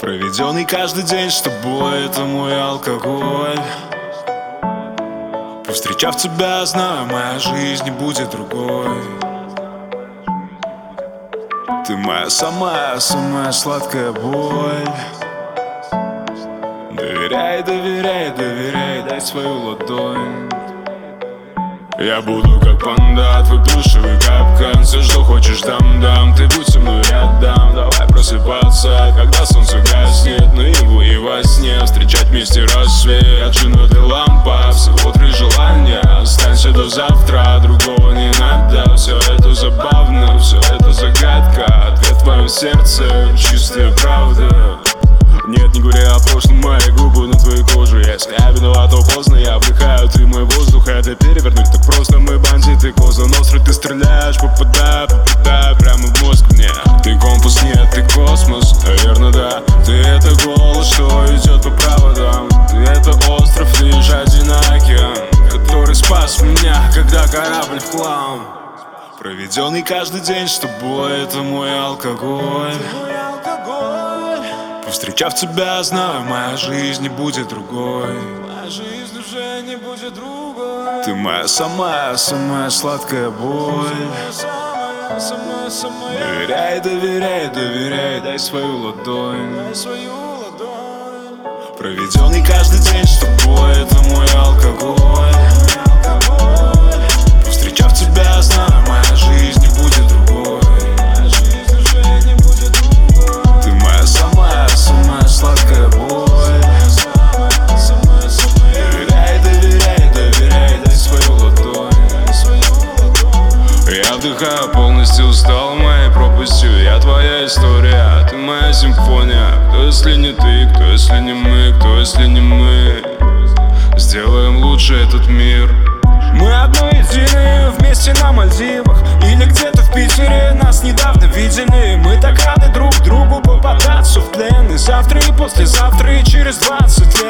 Проведенный каждый день с тобой — это мой алкоголь. Повстречав тебя, знаю, моя жизнь не будет другой. Ты моя самая сладкая боль. Доверяй, доверяй, доверяй, дай свою ладонь. Я буду как панда, твой плюшевый капкан. Все, что хочешь, дам. Ты будь со мной рядом. Давай просыпаться, когда солнце гаснет. Наяву и во сне встречать вместе рассвет. Отжина ты лампа, всего 3 желания. Останься до завтра, другого не надо. Все это забавно, все это загадка. Ответ в твоем сердце, чистая правда. Нет, не говоря о прошлом, мои губы на твоей коже. Если я виноват, то поздно, я вдыхаю, ты мой воздух. Это перевернуть так просто, мы бандиты. Коза ностры, ты стреляешь, попадаю прямо в мозг мне. Ты компас, нет, ты космос, наверное, да. Ты это голос, что идет по проводам. Ты это остров, лишь один океан, который спас меня, когда корабль в хлам. Проведенный каждый день с тобой — это мой алкоголь. Повстречав тебя, знаю, моя жизнь не будет другой. Моя жизнь уже не будет другой. Ты моя самая сладкая боль. Доверяй, доверяй, доверяй, дай свою ладонь. Проведенный каждый день с тобой — это мой алкоголь. Повстречав тебя, знаю, моя жизнь не будет другой. Сладкая боль. Доверяй, доверяй, доверяй, дай свою ладонь. Я вдыхаю, полностью устал моей пропастью. Я твоя история, ты моя симфония. Кто если не ты, кто если не мы, кто если не мы? Сделаем лучше этот мир. Мы одно единое, вместе на Мальдивах или где-то в Питере. Нас недавно видели. Мы так рады друг другу попадаться в плен. И завтра, и послезавтра, и через 20 лет